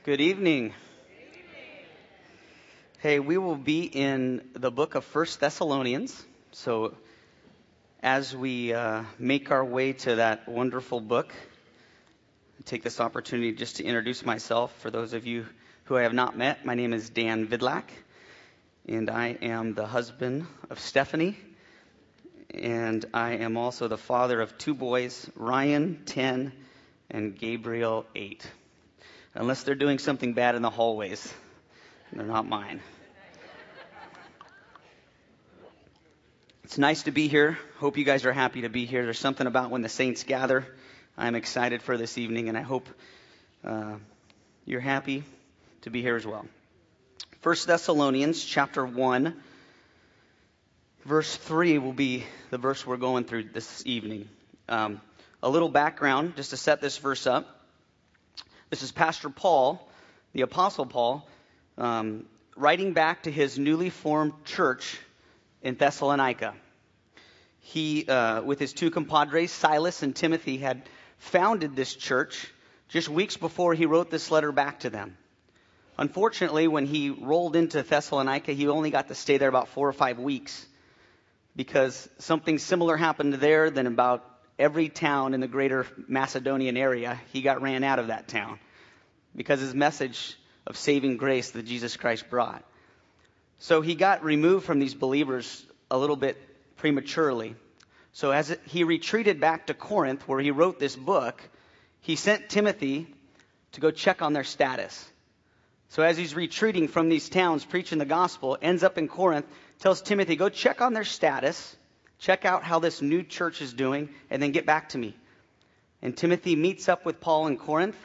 Good evening. Hey, we will be in the book of First Thessalonians. So as we make our way to that wonderful book, I take this opportunity just to introduce myself. For those of you who I have not met, my name is Dan Vidlak, and I am the husband of Stephanie, and I am also the father of two boys, Ryan, 10, and Gabriel, 8. Unless they're doing something bad in the hallways. They're not mine. It's nice to be here. Hope you guys are happy to be here. There's something about when the saints gather. I'm excited for this evening, and I hope you're happy to be here as well. 1 Thessalonians chapter 1, verse 3 will be the verse we're going through this evening. A little background just to set this verse up. This is Pastor Paul, the Apostle Paul, writing back to his newly formed church in Thessalonica. He, with his two compadres, Silas and Timothy, had founded this church just weeks before he wrote this letter back to them. Unfortunately, when he rolled into Thessalonica, he only got to stay there about 4 or 5 weeks because something similar happened there than about every town in the greater Macedonian area. He got ran out of that town because his message of saving grace that Jesus Christ brought. So he got removed from these believers a little bit prematurely. So as he retreated back to Corinth, where he wrote this book, he sent Timothy to go check on their status. So as he's retreating from these towns, preaching the gospel, ends up in Corinth, tells Timothy, go check on their status, check out how this new church is doing, and then get back to me. And Timothy meets up with Paul in Corinth,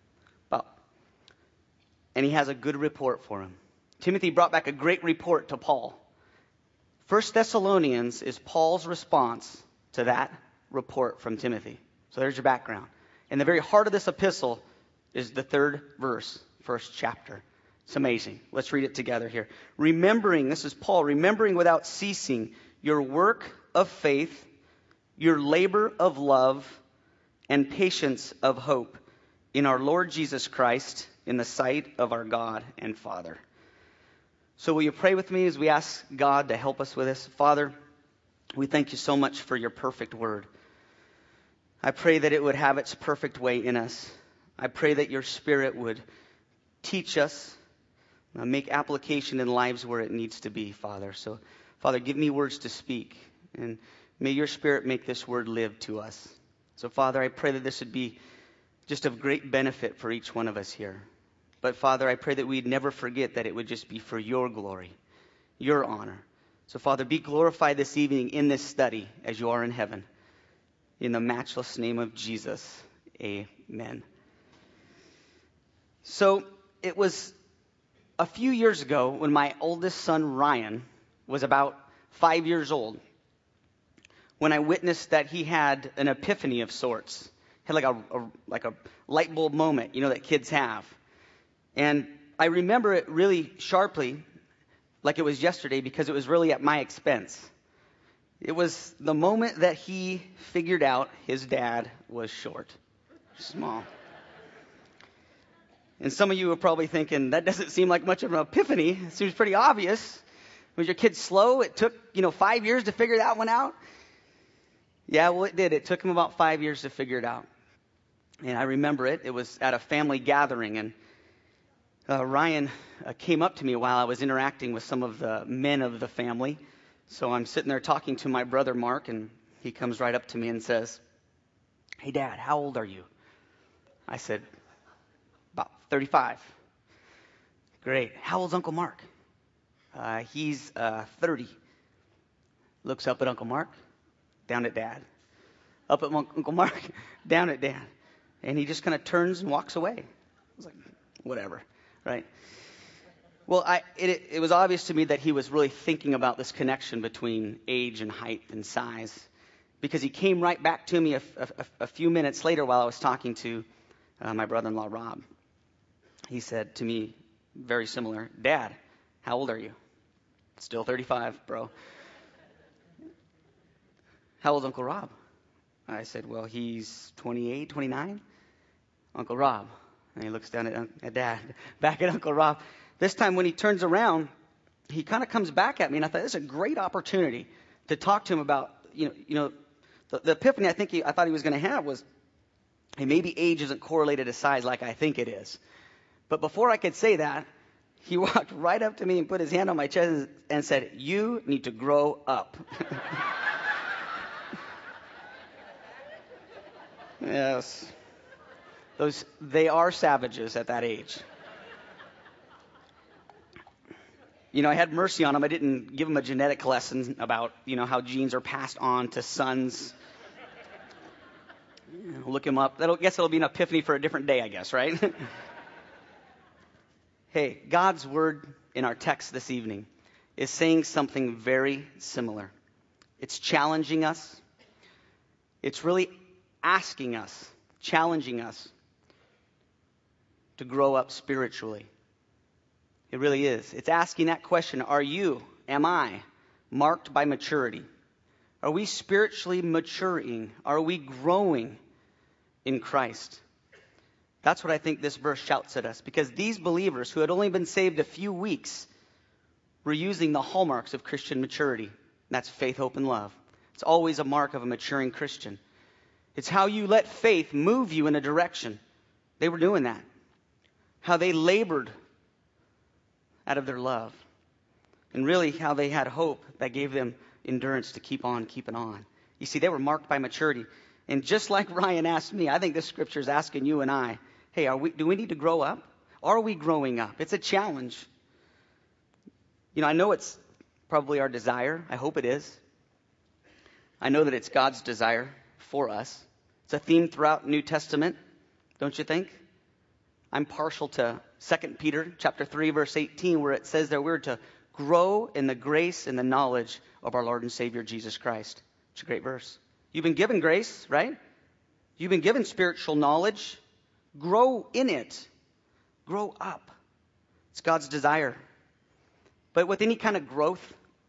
and he has a good report for him. Timothy brought back a great report to Paul. 1 Thessalonians is Paul's response to that report from Timothy. So there's your background. And the very heart of this epistle is the 3rd verse, 1st chapter. It's amazing. Let's read it together here. Remembering, this is Paul, remembering without ceasing your work of faith, your labor of love, and patience of hope in our Lord Jesus Christ, in the sight of our God and Father. So will you pray with me as we ask God to help us with this? Father, we thank you so much for your perfect word. I pray that it would have its perfect way in us. I pray that your Spirit would teach us, make application in lives where it needs to be, Father. So, Father, give me words to speak, and may your Spirit make this word live to us. So, Father, I pray that this would be just of great benefit for each one of us here. But, Father, I pray that we'd never forget that it would just be for your glory, your honor. So, Father, be glorified this evening in this study as you are in heaven. In the matchless name of Jesus, amen. So, it was a few years ago when my oldest son, Ryan, was about 5 years old, when I witnessed that he had an epiphany of sorts. Had like a light bulb moment, that kids have. And I remember it really sharply, like it was yesterday, because it was really at my expense. It was the moment that he figured out his dad was short, small. And some of you are probably thinking, that doesn't seem like much of an epiphany. It seems pretty obvious. Was your kid slow? It took, 5 years to figure that one out? Yeah, well, it did. It took him about 5 years to figure it out. And I remember it. It was at a family gathering, and Ryan came up to me while I was interacting with some of the men of the family. So I'm sitting there talking to my brother Mark, and he comes right up to me and says, "Hey, Dad, how old are you?" I said, "About 35. "Great. How old's Uncle Mark?" He's 30. Looks up at Uncle Mark, down at Dad. Up at Uncle Mark, down at Dad. And he just kind of turns and walks away. I was like, whatever, right? Well, it was obvious to me that he was really thinking about this connection between age and height and size, because he came right back to me a few minutes later while I was talking to my brother-in-law, Rob. He said to me, very similar, "Dad, how old are you?" "Still 35, bro." "How old's Uncle Rob?" I said, "Well, he's 28, 29. "Uncle Rob." And he looks down at Dad, back at Uncle Rob. This time when he turns around, he kind of comes back at me, and I thought, this is a great opportunity to talk to him about, the epiphany I thought he was going to have was, hey, maybe age isn't correlated to size like I think it is. But before I could say that, he walked right up to me and put his hand on my chest and said, "You need to grow up." Yes. They are savages at that age. I had mercy on him. I didn't give him a genetic lesson about, how genes are passed on to sons. Look him up. I guess it'll be an epiphany for a different day, I guess, right? Hey, God's word in our text this evening is saying something very similar. It's challenging us. It's really asking us, challenging us to grow up spiritually. It really is. It's asking that question, am I marked by maturity? Are we spiritually maturing? Are we growing in Christ? That's what I think this verse shouts at us, because these believers who had only been saved a few weeks were using the hallmarks of Christian maturity. And that's faith, hope, and love. It's always a mark of a maturing Christian. It's how you let faith move you in a direction. They were doing that. How they labored out of their love. And really how they had hope that gave them endurance to keep on keeping on. You see, they were marked by maturity. And just like Ryan asked me, I think this scripture is asking you and I, hey, do we need to grow up? Are we growing up? It's a challenge. I know it's probably our desire. I hope it is. I know that it's God's desire for us. It's a theme throughout New Testament, don't you think? I'm partial to 2 Peter chapter 3, verse 18, where it says that we're to grow in the grace and the knowledge of our Lord and Savior Jesus Christ. It's a great verse. You've been given grace, right? You've been given spiritual knowledge. Grow in it. Grow up. It's God's desire. But with any kind of growth,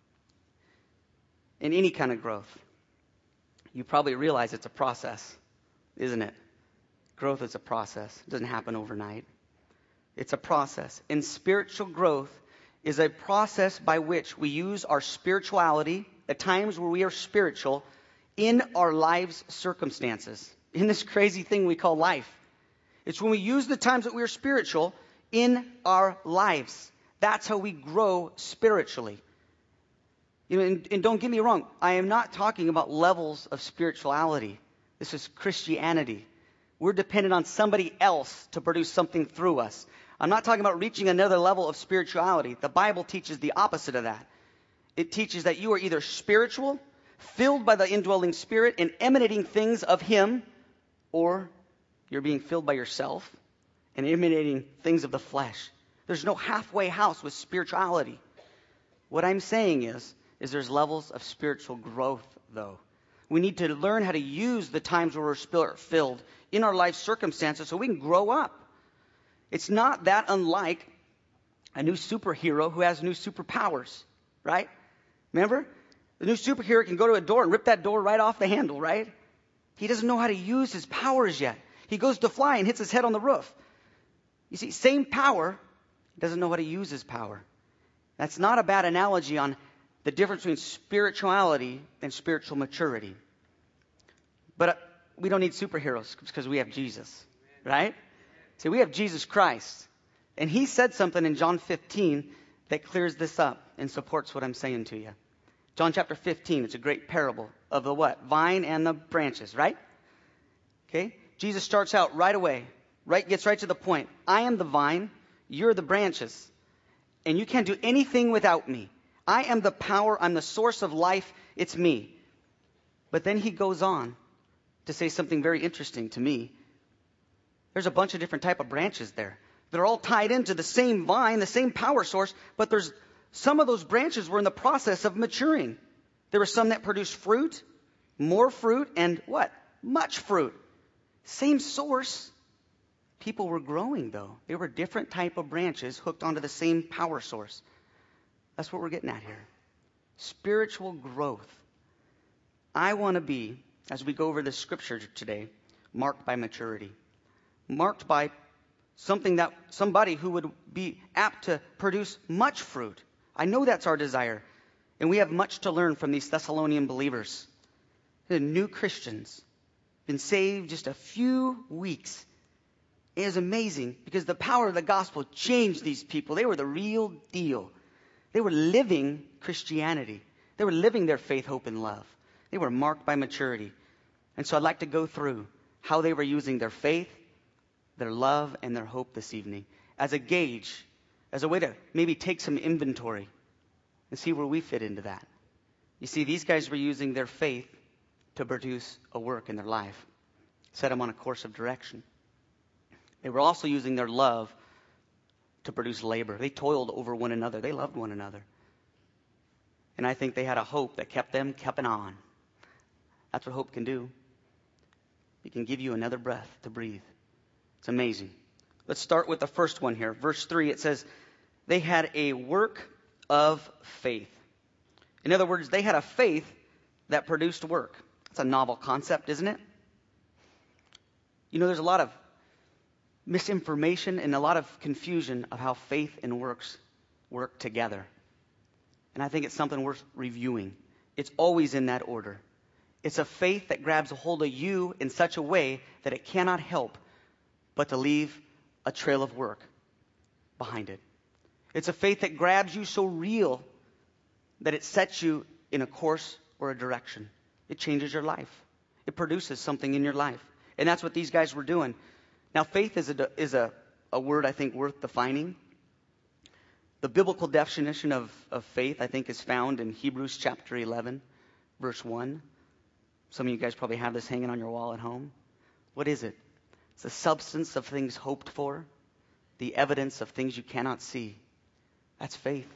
you probably realize it's a process, isn't it? Growth is a process. It doesn't happen overnight. It's a process. And spiritual growth is a process by which we use our spirituality, the times where we are spiritual, in our lives' circumstances, in this crazy thing we call life. It's when we use the times that we are spiritual in our lives. That's how we grow spiritually. And don't get me wrong, I am not talking about levels of spirituality. This is Christianity. We're dependent on somebody else to produce something through us. I'm not talking about reaching another level of spirituality. The Bible teaches the opposite of that. It teaches that you are either spiritual, filled by the indwelling Spirit and emanating things of Him, or you're being filled by yourself and emanating things of the flesh. There's no halfway house with spirituality. What I'm saying is there's levels of spiritual growth, though. We need to learn how to use the times where we're spirit-filled in our life circumstances so we can grow up. It's not that unlike a new superhero who has new superpowers, right? Remember? The new superhero can go to a door and rip that door right off the handle, right? He doesn't know how to use his powers yet. He goes to fly and hits his head on the roof. You see, same power, doesn't know how to use his power. That's not a bad analogy on the difference between spirituality and spiritual maturity. But we don't need superheroes because we have Jesus, right? See, we have Jesus Christ. And He said something in John 15 that clears this up and supports what I'm saying to you. John chapter 15, it's a great parable of the what? Vine and the branches, right? Okay? Jesus starts out right away, gets right to the point. I am the vine, you're the branches. And you can't do anything without me. I am the power, I'm the source of life, it's me. But then He goes on to say something very interesting to me. There's a bunch of different type of branches there. They're all tied into the same vine, the same power source, but there's some of those branches were in the process of maturing. There were some that produced fruit, more fruit, and what? Much fruit. Same source. People were growing, though. They were different type of branches hooked onto the same power source. That's what we're getting at here. Spiritual growth. I want to be, as we go over this scripture today, marked by maturity. Marked by somebody who would be apt to produce much fruit. I know that's our desire. And we have much to learn from these Thessalonian believers. They're new Christians, been saved just a few weeks. It is amazing because the power of the gospel changed these people. They were the real deal. They were living Christianity. They were living their faith, hope, and love. They were marked by maturity. And so I'd like to go through how they were using their faith, their love, and their hope this evening as a gauge, as a way to maybe take some inventory and see where we fit into that. You see, these guys were using their faith to produce a work in their life, set them on a course of direction. They were also using their love to produce labor. They toiled over one another. They loved one another. And I think they had a hope that kept them keeping on. That's what hope can do. It can give you another breath to breathe. It's amazing. Let's start with the first one here. Verse 3, it says, they had a work of faith. In other words, they had a faith that produced work. That's a novel concept, isn't it? You know, there's a lot of misinformation and a lot of confusion of how faith and works work together. And I think it's something worth reviewing. It's always in that order. It's a faith that grabs a hold of you in such a way that it cannot help but to leave a trail of work behind it. It's a faith that grabs you so real that it sets you in a course or a direction. It changes your life. It produces something in your life. And that's what these guys were doing. Now, faith is a word I think worth defining. The biblical definition of faith, I think, is found in Hebrews chapter 11, verse 1. Some of you guys probably have this hanging on your wall at home. What is it? It's the substance of things hoped for, the evidence of things you cannot see. That's faith.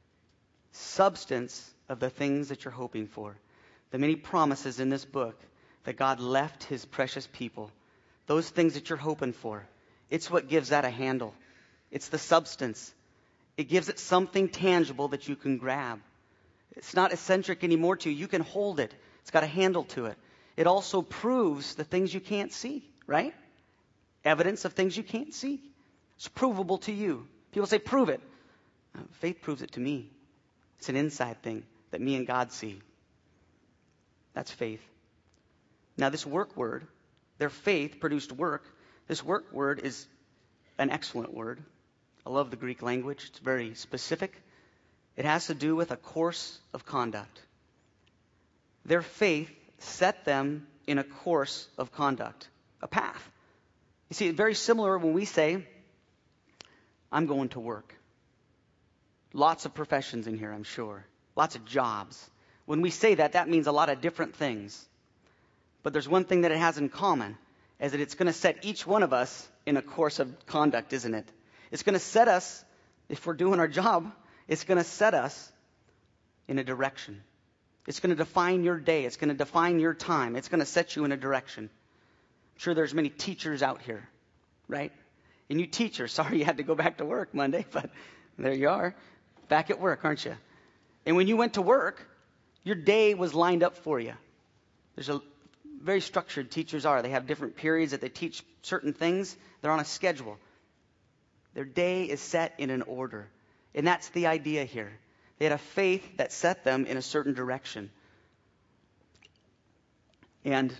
Substance of the things that you're hoping for. The many promises in this book that God left his precious people. Those things that you're hoping for. It's what gives that a handle. It's the substance. It gives it something tangible that you can grab. It's not eccentric anymore to you. You can hold it. It's got a handle to it. It also proves the things you can't see, right? Evidence of things you can't see. It's provable to you. People say, prove it. Faith proves it to me. It's an inside thing that me and God see. That's faith. Now this work word, their faith produced work. This work word is an excellent word. I love the Greek language. It's very specific. It has to do with a course of conduct. Their faith set them in a course of conduct, a path. You see, it's very similar when we say, I'm going to work. Lots of professions in here, I'm sure. Lots of jobs. When we say that, that means a lot of different things. But there's one thing that it has in common, is that it's going to set each one of us in a course of conduct, isn't it? It's going to set us, if we're doing our job, it's going to set us in a direction. It's going to define your day. It's going to define your time. It's going to set you in a direction. I'm sure there's many teachers out here, right? And you teachers, sorry you had to go back to work Monday, but there you are, back at work, aren't you? And when you went to work, your day was lined up for you. There's a very structured teachers are. They have different periods that they teach certain things. They're on a schedule. Their day is set in an order. And that's the idea here. They had a faith that set them in a certain direction. And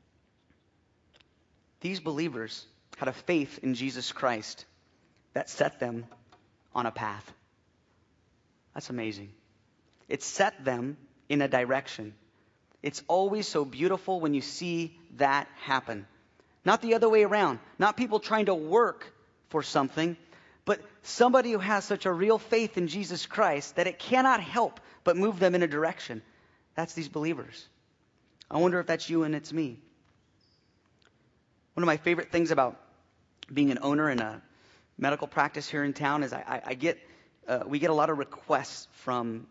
these believers had a faith in Jesus Christ that set them on a path. That's amazing. It set them in a direction. It's always so beautiful when you see that happen. Not the other way around. Not people trying to work for something, but somebody who has such a real faith in Jesus Christ that it cannot help but move them in a direction. That's these believers. I wonder if that's you and it's me. One of my favorite things about being an owner in a medical practice here in town is we get a lot of requests from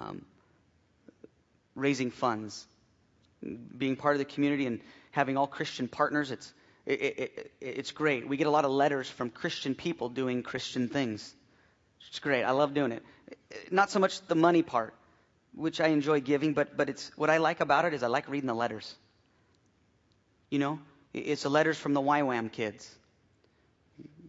raising funds, being part of the community and having all Christian partners. It's great. We get a lot of letters from Christian people doing Christian things. It's great. I love doing it. Not so much the money part, which I enjoy giving, but it's what I like about it is I like reading the letters. You know, it's the letters from the YWAM kids.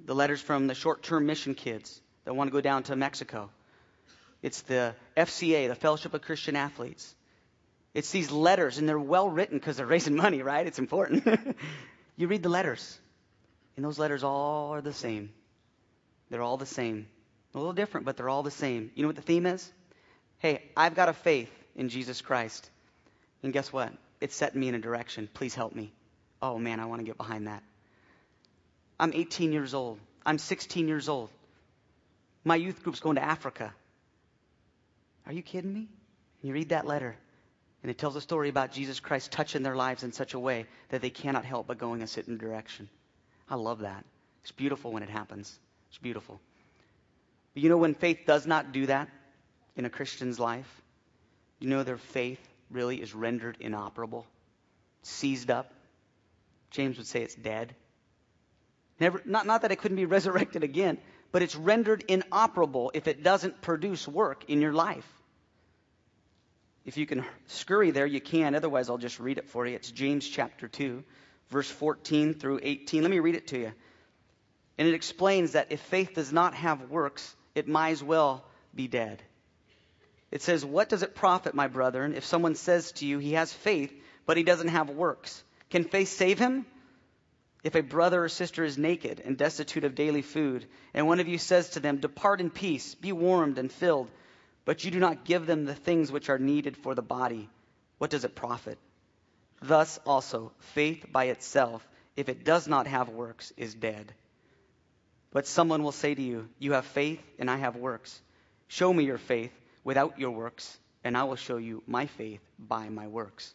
the letters from the short-term mission kids that want to go down to Mexico. It's the FCA, the Fellowship of Christian Athletes. It's these letters, and they're well written because they're raising money, right? It's important. You read the letters, and those letters all are the same. They're all the same. A little different, but they're all the same. You know what the theme is? Hey, I've got a faith in Jesus Christ. And guess what? It's setting me in a direction. Please help me. Oh, man, I want to get behind that. I'm 18 years old. I'm 16 years old. My youth group's going to Africa. Are you kidding me? You read that letter, and it tells a story about Jesus Christ touching their lives in such a way that they cannot help but going a certain direction. I love that. It's beautiful when it happens. It's beautiful. But you know when faith does not do that in a Christian's life? You know their faith really is rendered inoperable, seized up. James would say it's dead. Not that it couldn't be resurrected again, but it's rendered inoperable if it doesn't produce work in your life. If you can scurry there, you can. Otherwise, I'll just read it for you. It's James chapter 2, verse 14 through 18. Let me read it to you. And it explains that if faith does not have works, it might as well be dead. It says, "What does it profit, my brethren, if someone says to you he has faith, but he doesn't have works? Can faith save him? If a brother or sister is naked and destitute of daily food, and one of you says to them, 'Depart in peace, be warmed and filled,' but you do not give them the things which are needed for the body, what does it profit? Thus also, faith by itself, if it does not have works, is dead. But someone will say to you, 'You have faith, and I have works. Show me your faith without your works, and I will show you my faith by my works.'"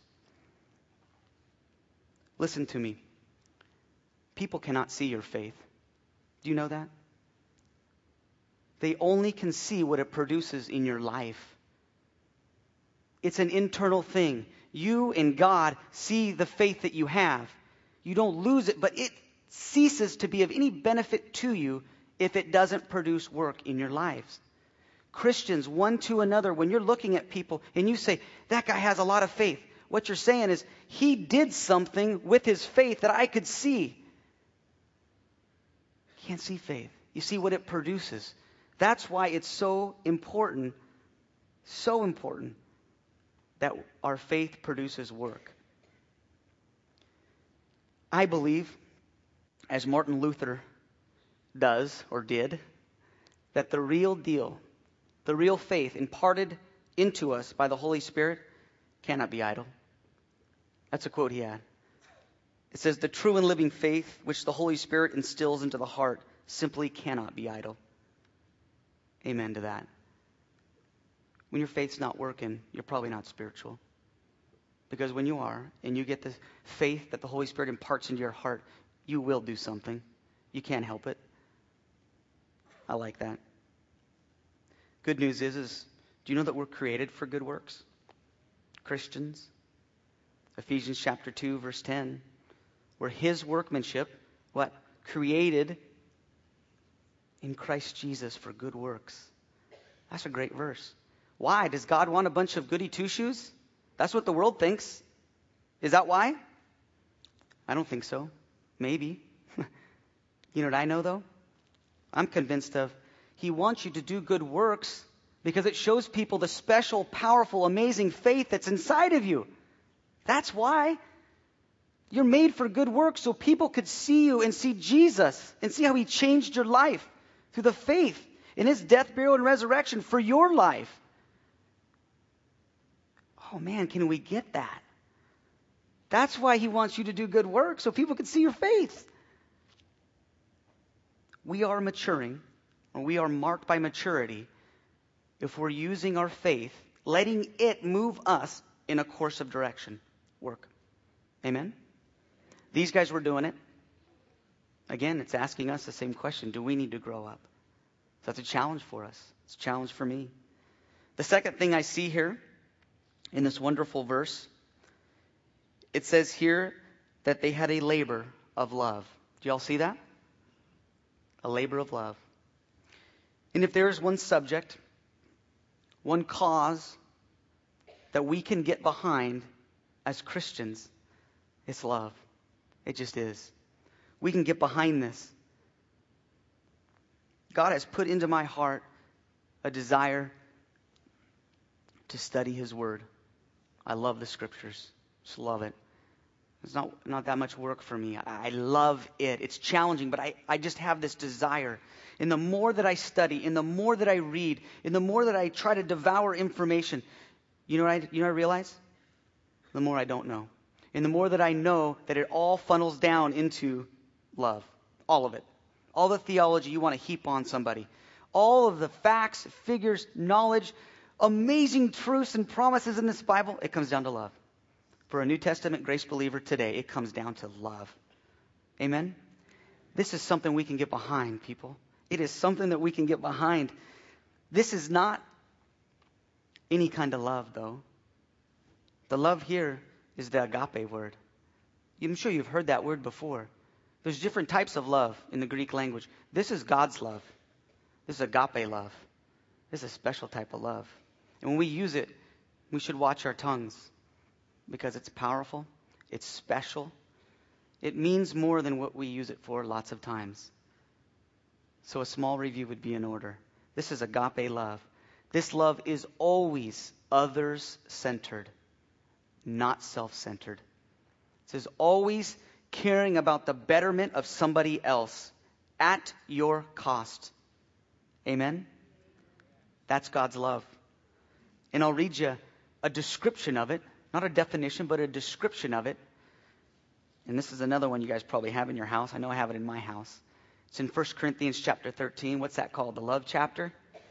Listen to me. People cannot see your faith. Do you know that? They only can see what it produces in your life. It's an internal thing. You and God see the faith that you have. You don't lose it, but it ceases to be of any benefit to you if it doesn't produce work in your lives. Christians, one to another, when you're looking at people and you say, "That guy has a lot of faith," what you're saying is, he did something with his faith that I could see. You can't see faith. You see what it produces. That's why it's so important that our faith produces work. I believe, as Martin Luther does or did, that the real deal, the real faith imparted into us by the Holy Spirit cannot be idle. That's a quote he had. It says, "The true and living faith which the Holy Spirit instills into the heart simply cannot be idle." Amen to that. When your faith's not working, you're probably not spiritual. Because when you are, and you get the faith that the Holy Spirit imparts into your heart, you will do something. You can't help it. I like that. Good news is do you know that we're created for good works? Christians. Ephesians chapter 2, verse 10. We're His workmanship, what? Created in Christ Jesus for good works. That's a great verse. Why? Does God want a bunch of goody two-shoes? That's what the world thinks. Is that why? I don't think so. Maybe. You know what I know, though? I'm convinced of He wants you to do good works because it shows people the special, powerful, amazing faith that's inside of you. That's why. You're made for good works so people could see you and see Jesus and see how He changed your life through the faith in His death, burial, and resurrection for your life. Oh man, can we get that? That's why He wants you to do good work so people can see your faith. We are maturing, or we are marked by maturity if we're using our faith, letting it move us in a course of direction, work. Amen? These guys were doing it. Again, it's asking us the same question. Do we need to grow up? So that's a challenge for us. It's a challenge for me. The second thing I see here in this wonderful verse, it says here that they had a labor of love. Do y'all see that? A labor of love. And if there is one subject, one cause that we can get behind as Christians, it's love. It just is. We can get behind this. God has put into my heart a desire to study His Word. I love the Scriptures. Just love it. It's not that much work for me. I love it. It's challenging, but I just have this desire. And the more that I study, and the more that I read, and the more that I try to devour information, you know what I realize? The more I don't know. And the more that I know, that it all funnels down into love. All of it. All the theology you want to heap on somebody. All of the facts, figures, knowledge, amazing truths and promises in this Bible, it comes down to love. For a New Testament grace believer today, it comes down to love. Amen? This is something we can get behind, people. It is something that we can get behind. This is not any kind of love, though. The love here is the agape word. I'm sure you've heard that word before. There's different types of love in the Greek language. This is God's love. This is agape love. This is a special type of love. And when we use it, we should watch our tongues because it's powerful. It's special. It means more than what we use it for lots of times. So a small review would be in order. This is agape love. This love is always others-centered, not self-centered. It says always caring about the betterment of somebody else at your cost. Amen? That's God's love. And I'll read you a description of it. Not a definition, but a description of it. And this is another one you guys probably have in your house. I know I have it in my house. It's in 1 Corinthians chapter 13. What's that called? The love chapter.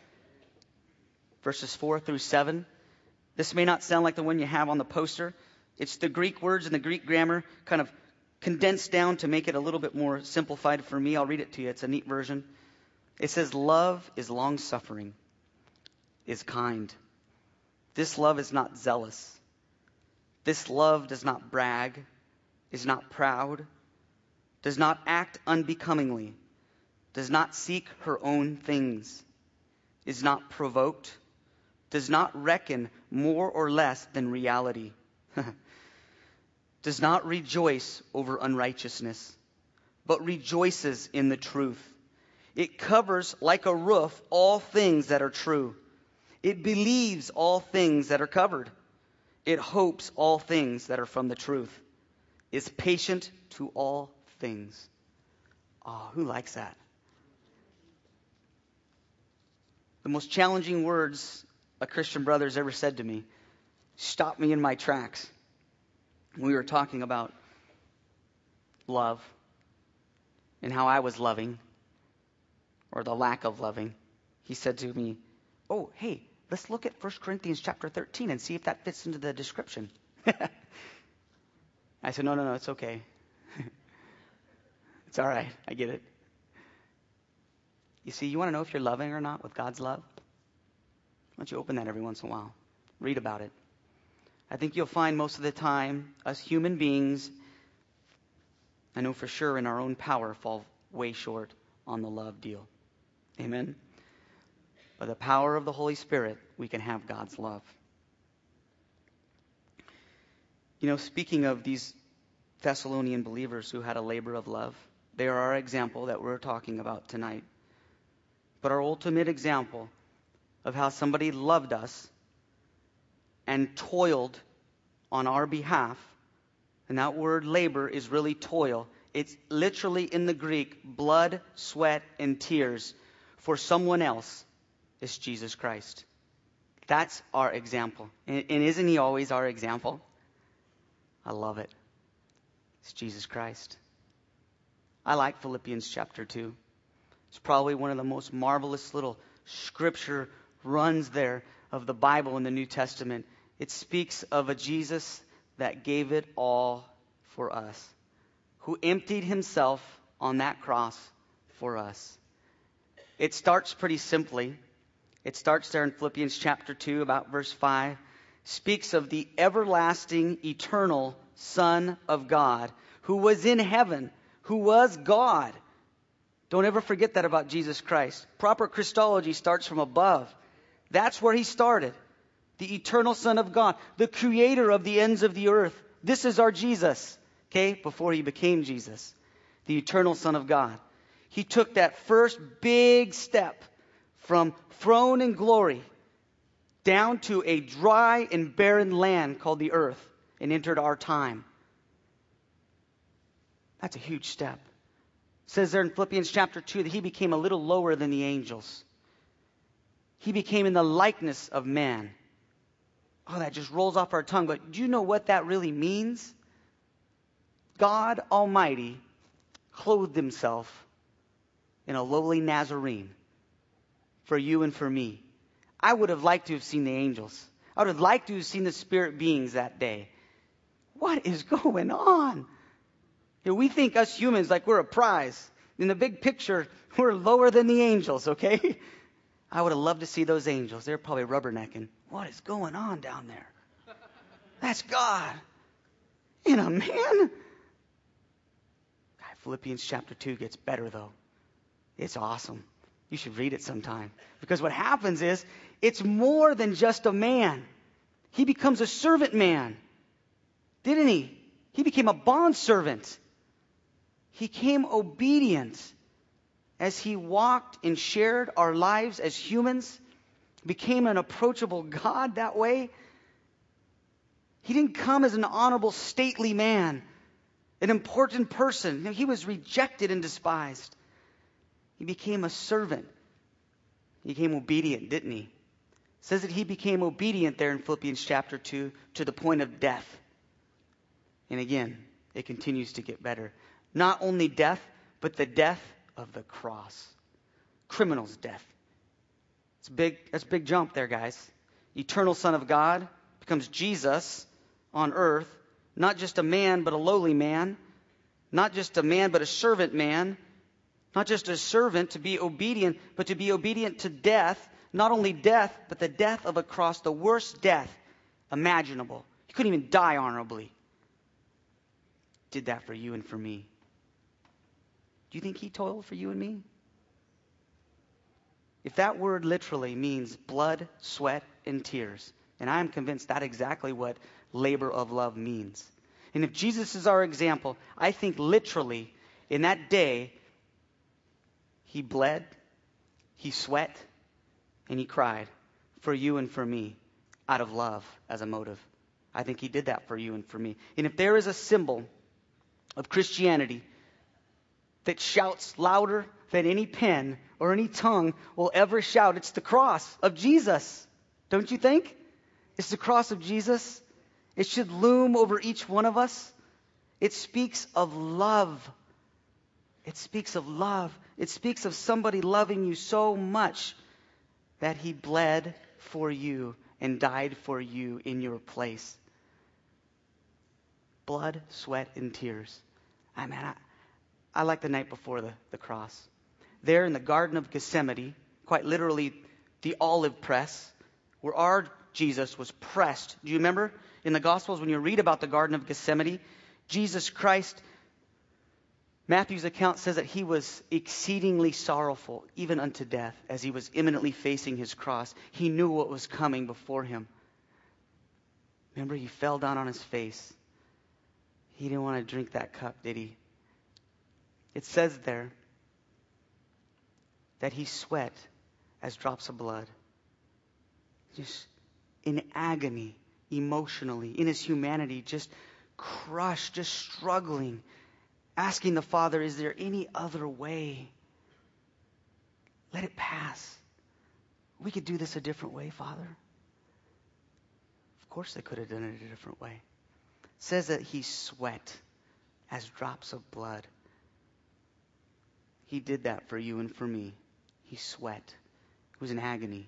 Verses 4 through 7. This may not sound like the one you have on the poster. It's the Greek words and the Greek grammar kind of condensed down to make it a little bit more simplified for me. I'll read it to you. It's a neat version. It says, love is long-suffering, is kind. This love is not zealous. This love does not brag, is not proud, does not act unbecomingly, does not seek her own things, is not provoked, does not reckon more or less than reality, does not rejoice over unrighteousness, but rejoices in the truth. It covers like a roof all things that are true. It believes all things that are covered. It hopes all things that are from the truth. Is patient to all things. Oh, who likes that? The most challenging words a Christian brother has ever said to me stopped me in my tracks. We were talking about love and how I was loving, or the lack of loving. He said to me, oh, hey, let's look at 1 Corinthians chapter 13 and see if that fits into the description. I said, no, it's okay. It's all right. I get it. You see, you want to know if you're loving or not with God's love? Why don't you open that every once in a while? Read about it. I think you'll find most of the time, us human beings, I know for sure in our own power, fall way short on the love deal. Amen? By the power of the Holy Spirit, we can have God's love. You know, speaking of these Thessalonian believers who had a labor of love, they are our example that we're talking about tonight. But our ultimate example of how somebody loved us and toiled on our behalf, and that word labor is really toil. It's literally in the Greek, blood, sweat, and tears for someone else. Is Jesus Christ. That's our example. And isn't He always our example? I love it. It's Jesus Christ. I like Philippians chapter 2. It's probably one of the most marvelous little scripture runs there of the Bible in the New Testament. It speaks of a Jesus that gave it all for us, who emptied Himself on that cross for us. It starts pretty simply. It starts there in Philippians chapter 2, about verse 5. Speaks of the everlasting, eternal Son of God, who was in heaven, who was God. Don't ever forget that about Jesus Christ. Proper Christology starts from above. That's where He started. The eternal Son of God, the creator of the ends of the earth. This is our Jesus, okay, before He became Jesus. The eternal Son of God. He took that first big step from throne and glory down to a dry and barren land called the earth and entered our time. That's a huge step. It says there in Philippians chapter 2 that he became a little lower than the angels. He became in the likeness of man. Oh, that just rolls off our tongue. But do you know what that really means? God Almighty clothed himself in a lowly Nazarene for you and for me. I would have liked to have seen the angels. I would have liked to have seen the spirit beings that day. What is going on? You know, we think us humans like we're a prize. In the big picture, we're lower than the angels, okay? I would have loved to see those angels. They're probably rubbernecking. What is going on down there? That's God in a man. Philippians chapter 2 gets better, though. It's awesome. You should read it sometime. Because what happens is, it's more than just a man. He becomes a servant man. Didn't he? He became a bondservant. He came obedient as he walked and shared our lives as humans. Became an approachable God that way. He didn't come as an honorable, stately man, an important person. No, he was rejected and despised. He became a servant. He became obedient, didn't he? It says that he became obedient there in Philippians chapter 2 to the point of death. And again, it continues to get better. Not only death, but the death of the cross. Criminal's death. It's big. That's a big jump there, guys. Eternal Son of God becomes Jesus on earth. Not just a man, but a lowly man. Not just a man, but a servant man. Not just a servant to be obedient, but to be obedient to death. Not only death, but the death of a cross, the worst death imaginable. He couldn't even die honorably. Did that for you and for me. Do you think he toiled for you and me? If that word literally means blood, sweat, and tears, and I am convinced that's exactly what labor of love means. And if Jesus is our example, I think literally in that day, he bled, he sweat, and he cried for you and for me out of love as a motive. I think he did that for you and for me. And if there is a symbol of Christianity that shouts louder than any pen or any tongue will ever shout, it's the cross of Jesus. Don't you think? It's the cross of Jesus. It should loom over each one of us. It speaks of love. It speaks of love. It speaks of somebody loving you so much that he bled for you and died for you in your place. Blood, sweat, and tears. I like the night before the cross. There in the Garden of Gethsemane, quite literally the olive press, where our Jesus was pressed. Do you remember in the Gospels when you read about the Garden of Gethsemane, Jesus Christ, Matthew's account says that he was exceedingly sorrowful, even unto death, as he was imminently facing his cross. He knew what was coming before him. Remember, he fell down on his face. He didn't want to drink that cup, did he? It says there that he sweat as drops of blood. Just in agony, emotionally, in his humanity, just crushed, just struggling, asking the Father, is there any other way? Let it pass. We could do this a different way, Father. Of course they could have done it a different way. It says that he sweat as drops of blood. He did that for you and for me. He sweat. It was an agony.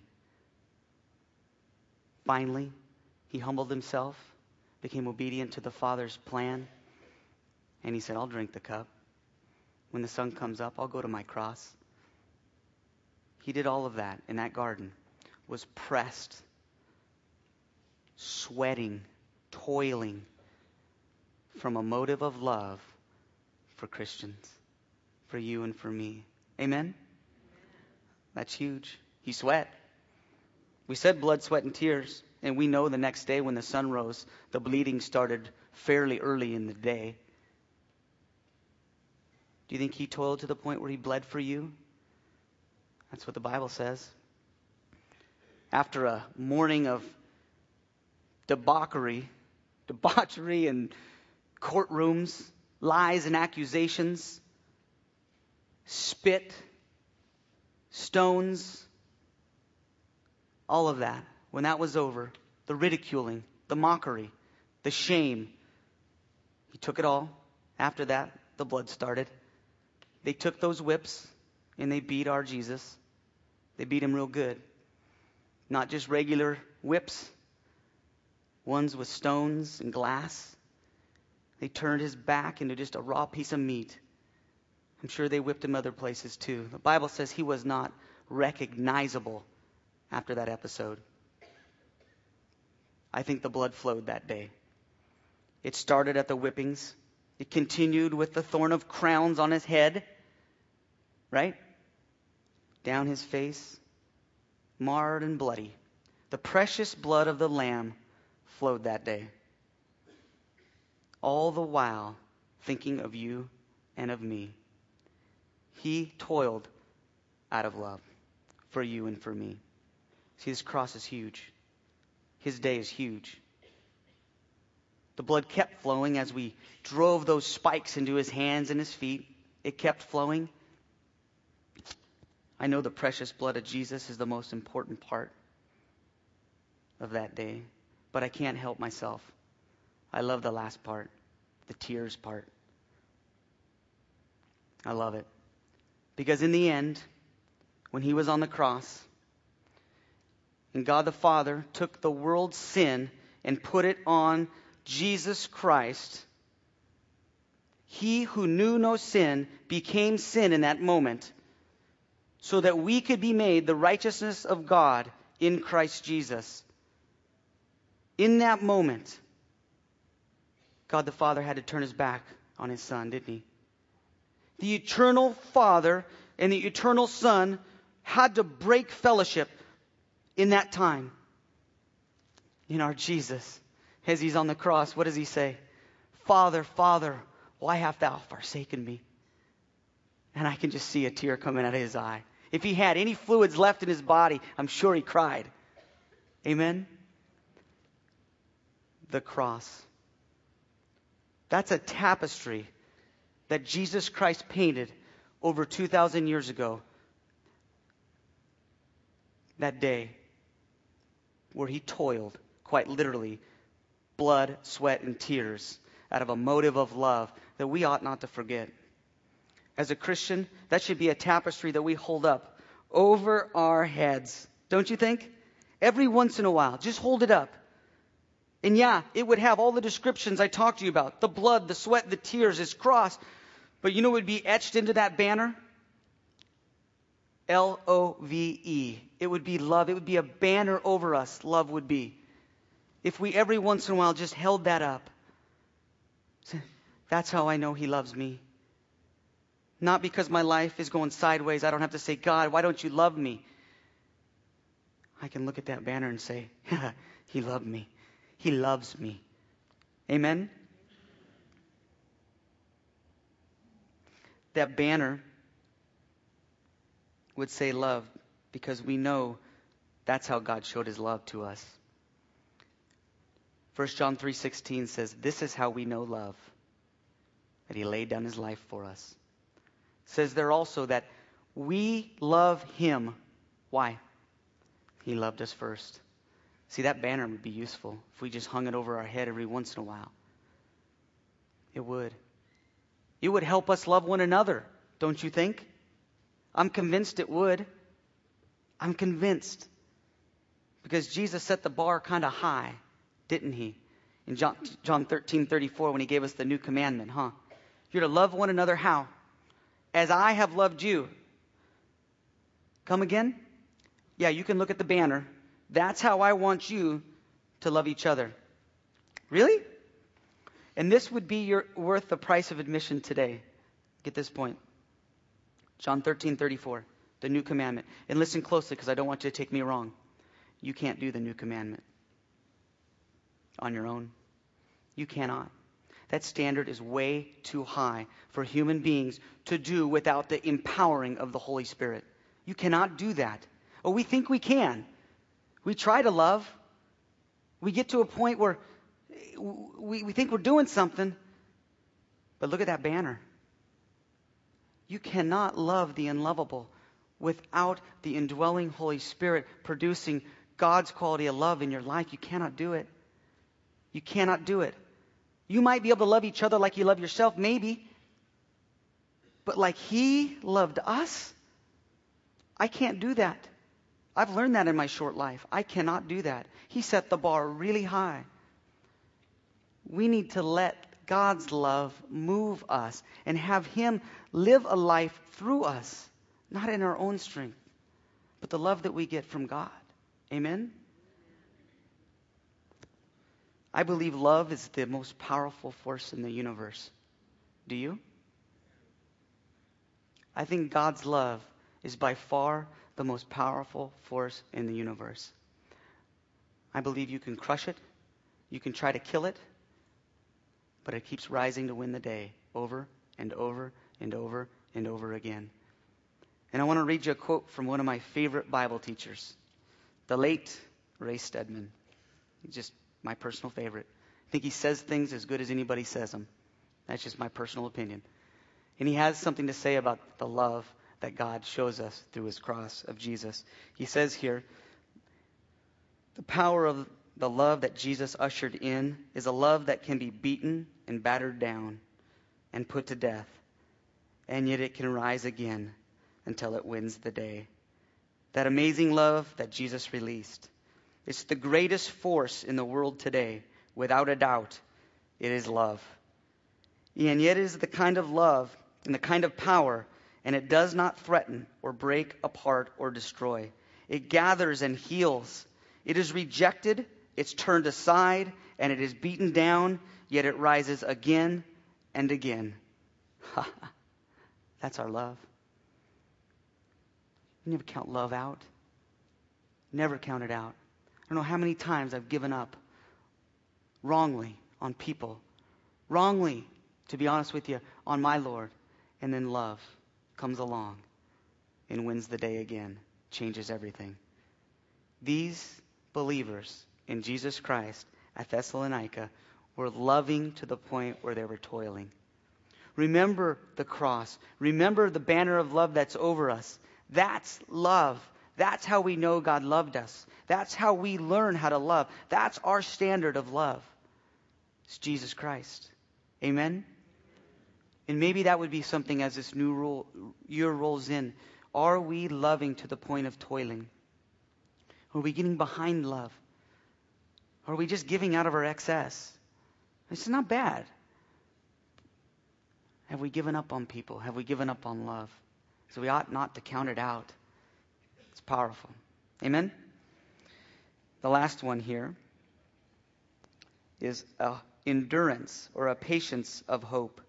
Finally, he humbled himself, became obedient to the Father's plan, and he said, I'll drink the cup. When the sun comes up, I'll go to my cross. He did all of that in that garden, was pressed, sweating, toiling from a motive of love for Christians, for you and for me. Amen? That's huge. He sweat. We said blood, sweat, and tears. And we know the next day when the sun rose, the bleeding started fairly early in the day. Do you think he toiled to the point where he bled for you? That's what the Bible says. After a morning of debauchery and courtrooms, lies and accusations, spit, stones, all of that. When that was over, the ridiculing, the mockery, the shame, he took it all. After that, the blood started. They took those whips and they beat our Jesus. They beat him real good. Not just regular whips, ones with stones and glass. They turned his back into just a raw piece of meat. I'm sure they whipped him other places too. The Bible says he was not recognizable after that episode. I think the blood flowed that day. It started at the whippings. It continued with the thorn of crowns on his head, right? Down his face, marred and bloody. The precious blood of the Lamb flowed that day. All the while thinking of you and of me. He toiled out of love for you and for me. See, this cross is huge. His day is huge. The blood kept flowing as we drove those spikes into his hands and his feet. It kept flowing. I know the precious blood of Jesus is the most important part of that day, but I can't help myself. I love the last part, the tears part. I love it. Because in the end, when he was on the cross, and God the Father took the world's sin and put it on Jesus Christ, he who knew no sin became sin in that moment so that we could be made the righteousness of God in Christ Jesus. In that moment, God the Father had to turn his back on his Son, didn't he? The eternal Father and the eternal Son had to break fellowship in that time. In our Jesus, as he's on the cross, what does he say? Father, Father, why hast thou forsaken me? And I can just see a tear coming out of his eye. If he had any fluids left in his body, I'm sure he cried. Amen? The cross. That's a tapestry that Jesus Christ painted over 2,000 years ago. That day where he toiled, quite literally, blood, sweat, and tears out of a motive of love that we ought not to forget. As a Christian, that should be a tapestry that we hold up over our heads. Don't you think? Every once in a while, just hold it up. And yeah, it would have all the descriptions I talked to you about. The blood, the sweat, the tears, his cross. But you know what would be etched into that banner? L-O-V-E. It would be love. It would be a banner over us, love would be. If we every once in a while just held that up. That's how I know he loves me. Not because my life is going sideways. I don't have to say, God, why don't you love me? I can look at that banner and say, he loved me. He loves me. Amen? That banner would say love because we know that's how God showed his love to us. 1 John 3:16 says, this is how we know love, that he laid down his life for us. It says there also that we love him. Why? He loved us first. See, that banner would be useful if we just hung it over our head every once in a while. It would. It would help us love one another, don't you think? I'm convinced it would. I'm convinced. Because Jesus set the bar kind of high, didn't he? In John 13:34, when he gave us the new commandment, You're to love one another how? As I have loved you. Come again? Yeah, you can look at the banner. That's how I want you to love each other. Really? And this would be worth the price of admission today. Get this point. John 13:34, the new commandment. And listen closely because I don't want you to take me wrong. You can't do the new commandment on your own. You cannot. That standard is way too high for human beings to do without the empowering of the Holy Spirit. You cannot do that. Oh, we think we can. We try to love. We get to a point where we think we're doing something. But look at that banner. You cannot love the unlovable without the indwelling Holy Spirit producing God's quality of love in your life. You cannot do it. You cannot do it. You might be able to love each other like you love yourself, maybe. But like He loved us, I can't do that. I've learned that in my short life. I cannot do that. He set the bar really high. We need to let God's love move us and have Him live a life through us, not in our own strength, but the love that we get from God. Amen? I believe love is the most powerful force in the universe. Do you? I think God's love is by far the most powerful force in the universe. I believe you can crush it, you can try to kill it, but it keeps rising to win the day over and over and over and over again. And I want to read you a quote from one of my favorite Bible teachers, the late Ray Stedman. He's just my personal favorite. I think he says things as good as anybody says them. That's just my personal opinion. And he has something to say about the love that God shows us through His cross of Jesus. He says here, the power of the love that Jesus ushered in is a love that can be beaten and battered down and put to death, and yet it can rise again until it wins the day. That amazing love that Jesus released. It's the greatest force in the world today, without a doubt. It is love. And yet it is the kind of love and the kind of power, and it does not threaten or break apart or destroy. It gathers and heals. It is rejected, it's turned aside, and it is beaten down, yet it rises again and again. That's our love. You never count love out. Never count it out. I don't know how many times I've given up wrongly on people. Wrongly, to be honest with you, on my Lord. And then love comes along and wins the day again. Changes everything. These believers in Jesus Christ at Thessalonica were loving to the point where they were toiling. Remember the cross. Remember the banner of love that's over us. That's love. That's how we know God loved us. That's how we learn how to love. That's our standard of love. It's Jesus Christ. Amen? And maybe that would be something as this new year rolls in. Are we loving to the point of toiling? Are we getting behind love? Are we just giving out of our excess? It's not bad. Have we given up on people? Have we given up on love? So we ought not to count it out. It's powerful. Amen? The last one here is endurance or a patience of hope.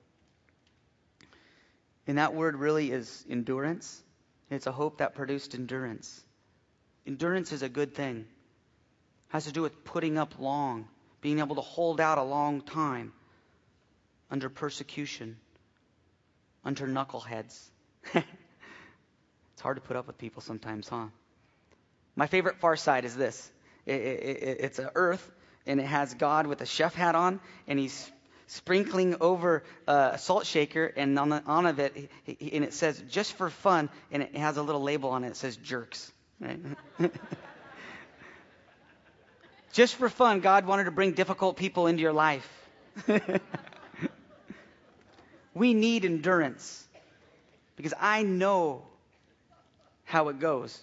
And that word really is endurance. It's a hope that produced endurance. Endurance is a good thing. It has to do with putting up long, being able to hold out a long time under persecution, under knuckleheads. It's hard to put up with people sometimes, huh? My favorite Far Side is this. It's an earth, and it has God with a chef hat on, and He's sprinkling over a salt shaker, and on of it, and it says, just for fun, and it has a little label on it that says jerks. Right? Just for fun, God wanted to bring difficult people into your life. We need endurance, because I know how it goes.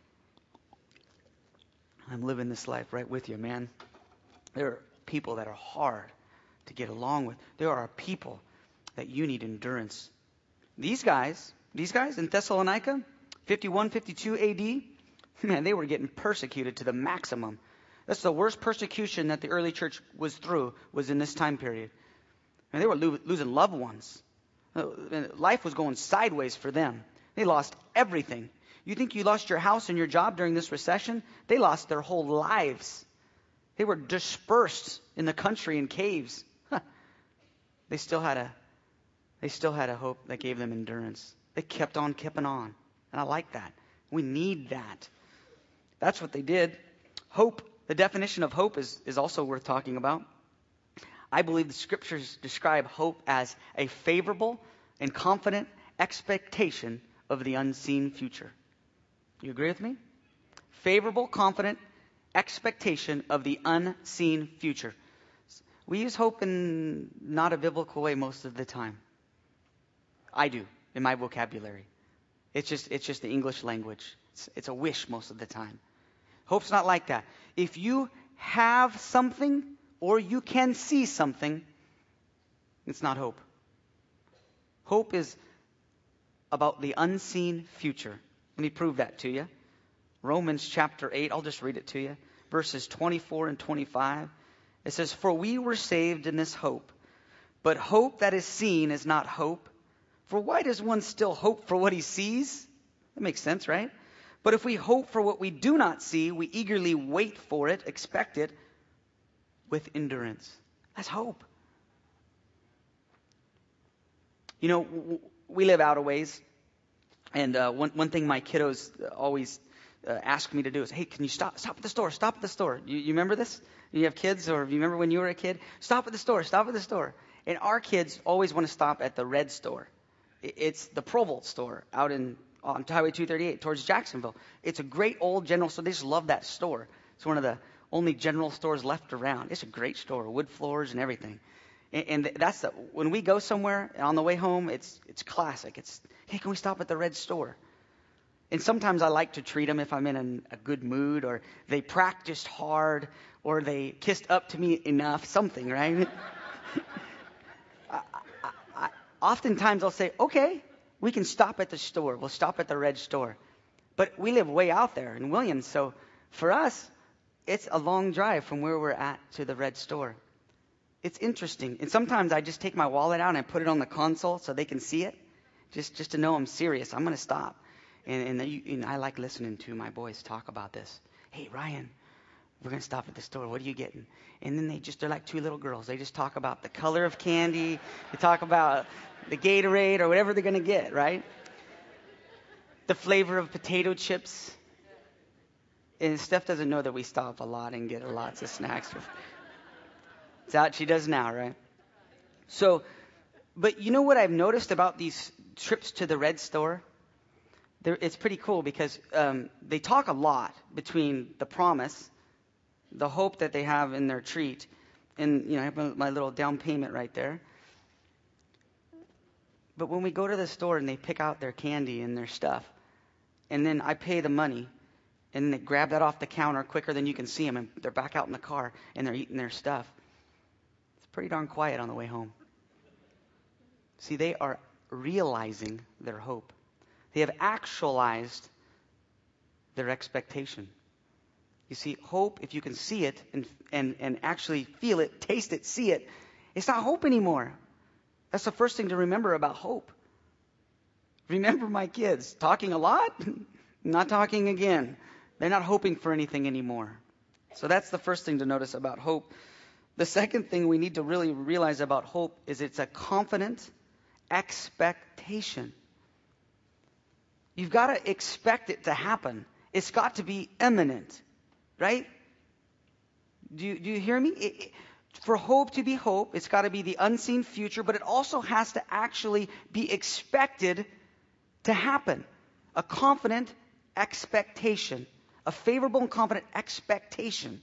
I'm living this life right with you, man. There are people that are hard to get along with. There are people that you need endurance. These guys in Thessalonica, 51, 52 AD, man, they were getting persecuted to the maximum. That's the worst persecution that the early church was through, was in this time period. And they were losing loved ones. Life was going sideways for them. They lost everything. You think you lost your house and your job during this recession? They lost their whole lives. They were dispersed in the country in caves. They still had a hope that gave them endurance. They kept on keeping on. And I like that. We need that. That's what they did. Hope, the definition of hope is also worth talking about. I believe the scriptures describe hope as a favorable and confident expectation of the unseen future. You agree with me? Favorable, confident expectation of the unseen future. We use hope in not a biblical way most of the time. I do, in my vocabulary. It's just the English language. It's a wish most of the time. Hope's not like that. If you have something or you can see something, it's not hope. Hope is about the unseen future. Let me prove that to you. Romans chapter 8, I'll just read it to you. Verses 24 and 25. It says, "For we were saved in this hope, but hope that is seen is not hope. For why does one still hope for what he sees?" That makes sense, right? "But if we hope for what we do not see, we eagerly wait for it, expect it with endurance." That's hope. You know, we live out a ways. And one thing my kiddos always ask me to do is, "Hey, can you stop at the store? Stop at the store." You remember this? You have kids, or you remember when you were a kid? Stop at the store. Stop at the store. And our kids always want to stop at the red store. It's the Provolt store out on Highway 238 towards Jacksonville. It's a great old general store. They just love that store. It's one of the only general stores left around. It's a great store, wood floors and everything. And that's when we go somewhere on the way home, it's classic. It's, "Hey, can we stop at the red store?" And sometimes I like to treat them if I'm in a good mood, or they practiced hard, or they kissed up to me enough, something, right? Oftentimes I'll say, "Okay, we can stop at the store. We'll stop at the red store." But we live way out there in Williams, so for us, it's a long drive from where we're at to the red store. It's interesting. And sometimes I just take my wallet out and I put it on the console so they can see it, just to know I'm serious. I'm going to stop. And I like listening to my boys talk about this. "Hey, Ryan, we're going to stop at the store. What are you getting?" And then they're like two little girls. They just talk about the color of candy. They talk about the Gatorade or whatever they're going to get, right? The flavor of potato chips. And Steph doesn't know that we stop a lot and get lots of snacks. It's out. She does now, right? So, but you know what I've noticed about these trips to the red store? It's pretty cool because they talk a lot between the promise, the hope that they have in their treat, and I have my little down payment right there. But when we go to the store and they pick out their candy and their stuff, and then I pay the money, and they grab that off the counter quicker than you can see them, and they're back out in the car and they're eating their stuff. It's pretty darn quiet on the way home. See, they are realizing their hope. They have actualized their expectation. You see, hope, if you can see it and actually feel it, taste it, see it, it's not hope anymore. That's the first thing to remember about hope. Remember my kids talking a lot, not talking again. They're not hoping for anything anymore. So that's the first thing to notice about hope. The second thing we need to really realize about hope is it's a confident expectation. You've got to expect it to happen. It's got to be imminent, right? Do you hear me? For hope to be hope, it's got to be the unseen future, but it also has to actually be expected to happen. A confident expectation. A favorable and confident expectation.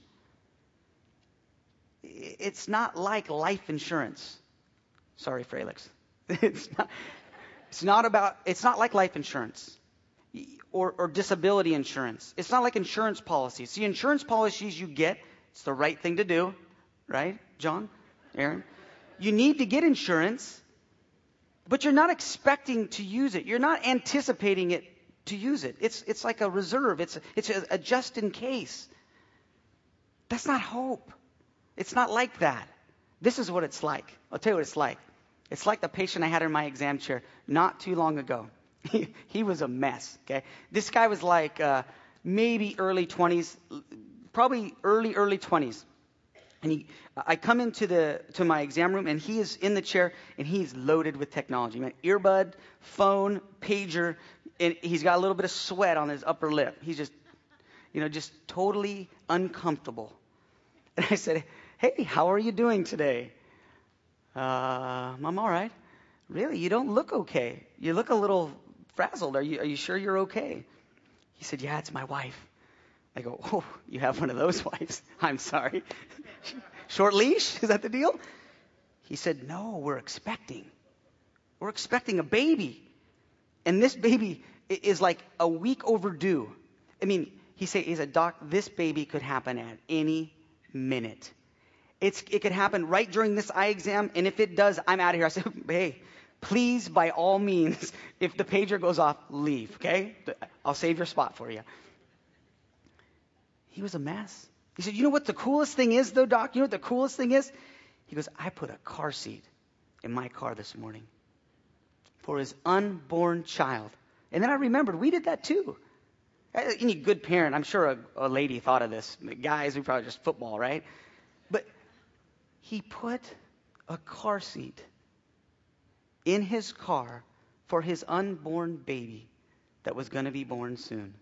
It's not like life insurance. Sorry, Fralix. It's not like life insurance or disability insurance. It's not like insurance policies. See, insurance policies you get, it's the right thing to do, right, John, Aaron? You need to get insurance, but you're not expecting to use it. You're not anticipating it to use it. It's like a reserve. It's a just in case. That's not hope. It's not like that. This is what it's like. I'll tell you what it's like. It's like the patient I had in my exam chair not too long ago. He was a mess, okay? This guy was like maybe early 20s, probably early 20s. And I come to my exam room, and he is in the chair, and he's loaded with technology. Man, earbud, phone, pager, and he's got a little bit of sweat on his upper lip. He's just, just totally uncomfortable. And I said, "Hey, how are you doing today?" "I'm all right." "Really? You don't look okay. You look a little frazzled. Are you sure you're okay?" He said, "Yeah, it's my wife." I go, "Oh, you have one of those wives. I'm sorry." "Short leash? Is that the deal?" He said, "No, we're expecting. We're expecting a baby. And this baby is like a week overdue." I mean, he said, "Doc, this baby could happen at any minute. It could happen right during this eye exam, and if it does, I'm out of here." I said, "Hey, please, by all means, if the pager goes off, leave, okay? I'll save your spot for you." He was a mess. He said, "You know what the coolest thing is, though, Doc? You know what the coolest thing is?" He goes, "I put a car seat in my car this morning for his unborn child." And then I remembered, we did that too. Any good parent, I'm sure a lady thought of this. Guys, we probably just football, right? But he put a car seat in his car for his unborn baby that was going to be born soon.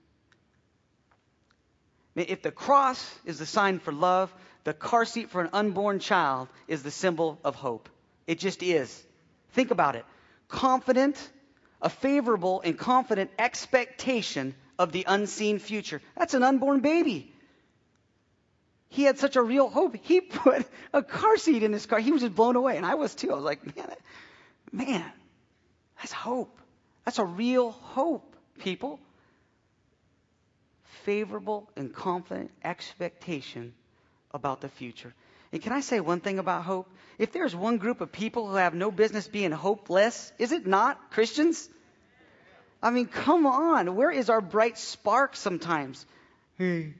If the cross is the sign for love, the car seat for an unborn child is the symbol of hope. It just is. Think about it. A favorable and confident expectation of the unseen future. That's an unborn baby. He had such a real hope. He put a car seat in his car. He was just blown away, and I was too. I was like, man, that's hope. That's a real hope, people. Favorable and confident expectation about the future. And can I say one thing about hope? If there's one group of people who have no business being hopeless, is it not Christians? I mean, come on. Where is our bright spark sometimes? Hey,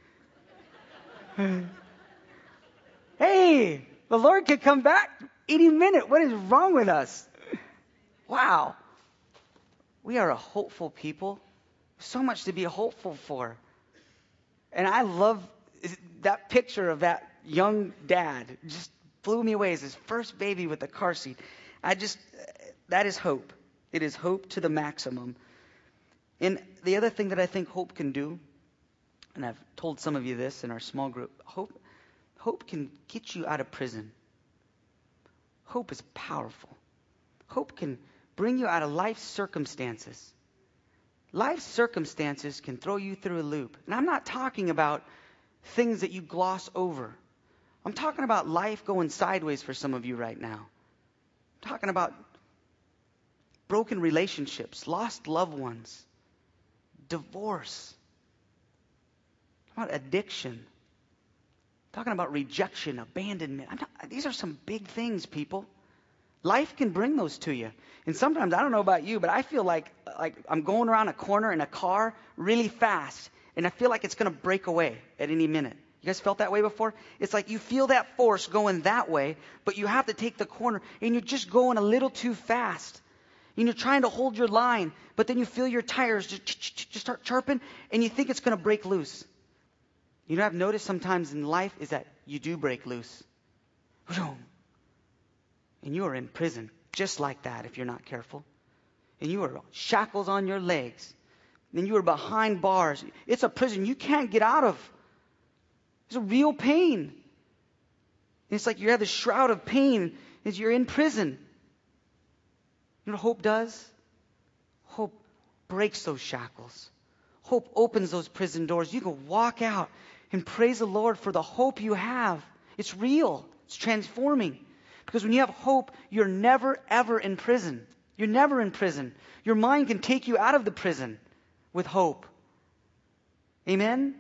the Lord could come back any minute. What is wrong with us? Wow. We are a hopeful people. So much to be hopeful for. And I love that picture of that young dad. Just blew me away as his first baby with a car seat. That is hope. It is hope to the maximum. And the other thing that I think hope can do, and I've told some of you this in our small group, hope can get you out of prison. Hope is powerful. Hope can bring you out of life's circumstances. Life's circumstances can throw you through a loop. And I'm not talking about things that you gloss over. I'm talking about life going sideways for some of you right now. I'm talking about broken relationships, lost loved ones, divorce, about addiction, I'm talking about rejection, abandonment. These are some big things, people. Life can bring those to you. And sometimes, I don't know about you, but I feel like I'm going around a corner in a car really fast, and I feel like it's going to break away at any minute. You guys felt that way before? It's like you feel that force going that way, but you have to take the corner, and you're just going a little too fast. And you're trying to hold your line, but then you feel your tires just start chirping, and you think it's going to break loose. You know what I've noticed sometimes in life is that you do break loose. And you are in prison just like that if you're not careful. And you are shackles on your legs. And you are behind bars. It's a prison you can't get out of. It's a real pain. And it's like you have this shroud of pain as you're in prison. You know what hope does? Hope breaks those shackles. Hope opens those prison doors. You can walk out and praise the Lord for the hope you have. It's real. It's transforming. Because when you have hope, you're never, ever in prison. You're never in prison. Your mind can take you out of the prison with hope. Amen?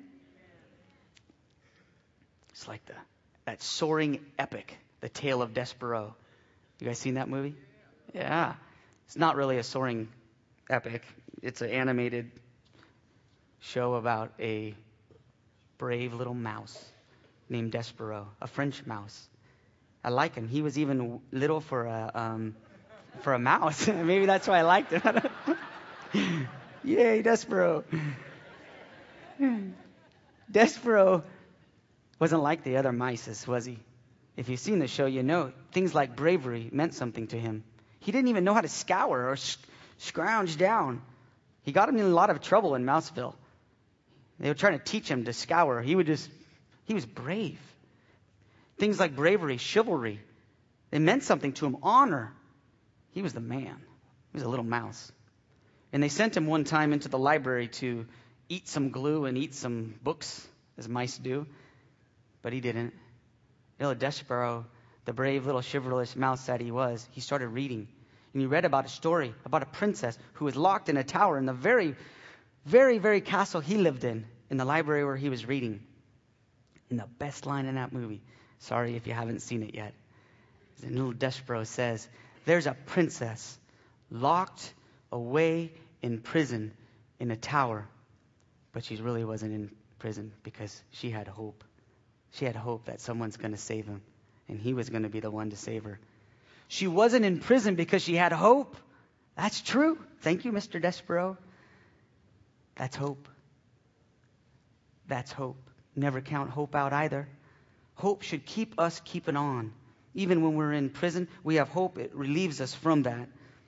It's like that soaring epic, The Tale of Despereaux. You guys seen that movie? Yeah. It's not really a soaring epic. It's an animated show about a brave little mouse named Despereaux, a French mouse. I like him. He was even little for a mouse. Maybe that's why I liked him. Yay, Despereaux. Despereaux Wasn't like the other mices, was he? If you've seen the show, you know things like bravery meant something to him. He didn't even know how to scour or scrounge down. He got him in a lot of trouble in Mouseville. They were trying to teach him to scour. He was brave. Things like bravery, chivalry, they meant something to him. Honor. He was the man. He was a little mouse. And they sent him one time into the library to eat some glue and eat some books, as mice do. But he didn't. Little Despereaux, the brave little chivalrous mouse that he was, he started reading. And he read about a story about a princess who was locked in a tower in the very, very, very castle he lived in the library where he was reading. And the best line in that movie, sorry if you haven't seen it yet, and little Despereaux says, there's a princess locked away in prison in a tower, but she really wasn't in prison because she had hope. She had hope that someone's going to save him, and he was going to be the one to save her. She wasn't in prison because she had hope. That's true. Thank you, Mr. Despereaux. That's hope. That's hope. Never count hope out either. Hope should keep us keeping on. Even when we're in prison, we have hope. It relieves us from that.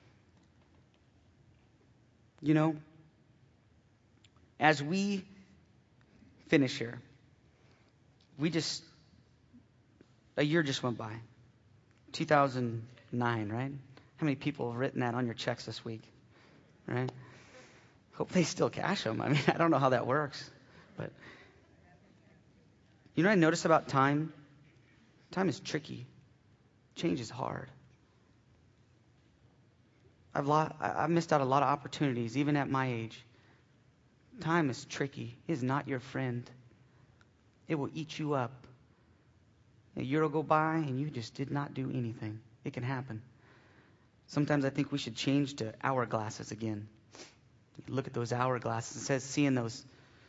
You know, as we finish here, a year just went by. 2009, right? How many people have written that on your checks this week? Right? Hope they still cash them. I mean, I don't know how that works. But you know what I notice about time? Time is tricky. Change is hard. I've missed out a lot of opportunities, even at my age. Time is tricky. It is not your friend. It will eat you up. A year will go by and you just did not do anything. It can happen. Sometimes I think we should change to hourglasses again. Look at those hourglasses. It says seeing those,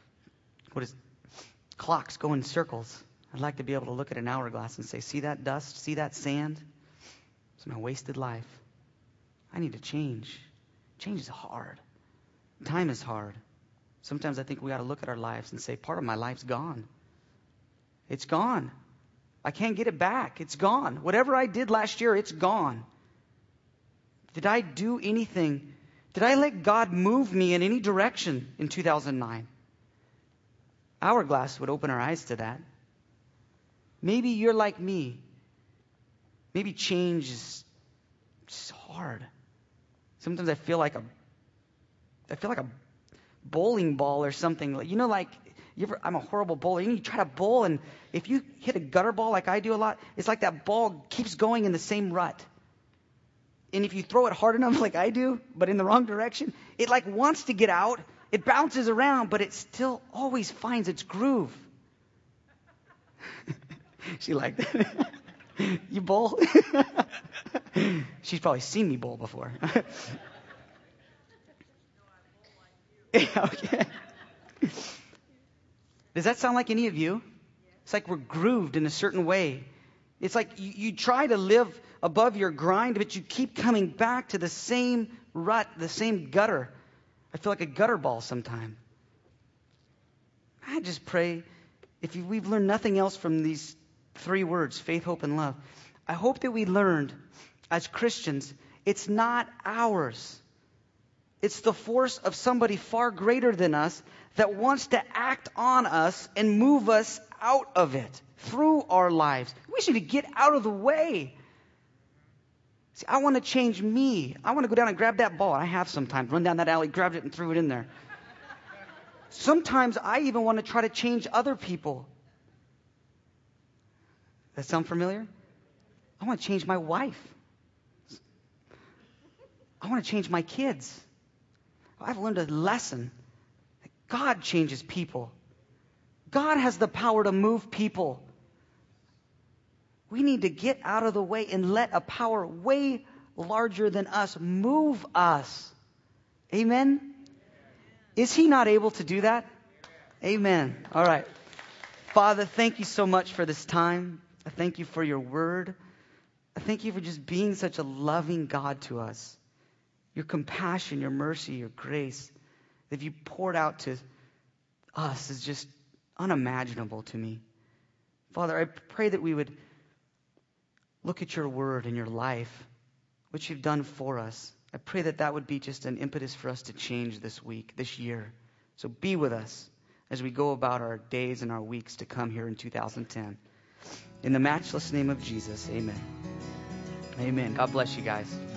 clocks go in circles. I'd like to be able to look at an hourglass and say, see that dust? See that sand? It's my wasted life. I need to change. Change is hard. Time is hard. Sometimes I think we got to look at our lives and say, part of my life's gone. It's gone. I can't get it back. It's gone. Whatever I did last year, it's gone. Did I do anything? Did I let God move me in any direction in 2009? Hourglass would open our eyes to that. Maybe you're like me. Maybe change is just hard. Sometimes I feel like a bowling ball or something. You know, like I'm a horrible bowler. You try to bowl, and if you hit a gutter ball like I do a lot, it's like that ball keeps going in the same rut. And if you throw it hard enough like I do, but in the wrong direction, it like wants to get out. It bounces around, but it still always finds its groove. She liked that. You bowl? She's probably seen me bowl before. Yeah, okay. Does that sound like any of you? It's like we're grooved in a certain way. It's like you try to live above your grind, but you keep coming back to the same rut, the same gutter. I feel like a gutter ball sometime. I just pray, we've learned nothing else from these 3 words, faith, hope, and love, I hope that we learned as Christians, it's not ours. It's the force of somebody far greater than us that wants to act on us and move us out of it through our lives. We should get out of the way. See, I want to change me. I want to go down and grab that ball. I have sometimes run down that alley, grabbed it, and threw it in there. Sometimes I even want to try to change other people. That sound familiar? I want to change my wife. I want to change my kids. I've learned a lesson. God changes people. God has the power to move people. We need to get out of the way and let a power way larger than us move us. Amen? Is he not able to do that? Amen. All right. Father, thank you so much for this time. I thank you for your word. I thank you for just being such a loving God to us. Your compassion, your mercy, your grace that you poured out to us is just unimaginable to me. Father, I pray that we would look at your word and your life, what you've done for us. I pray that that would be just an impetus for us to change this week, this year. So be with us as we go about our days and our weeks to come here in 2010. In the matchless name of Jesus, amen. Amen. God bless you guys.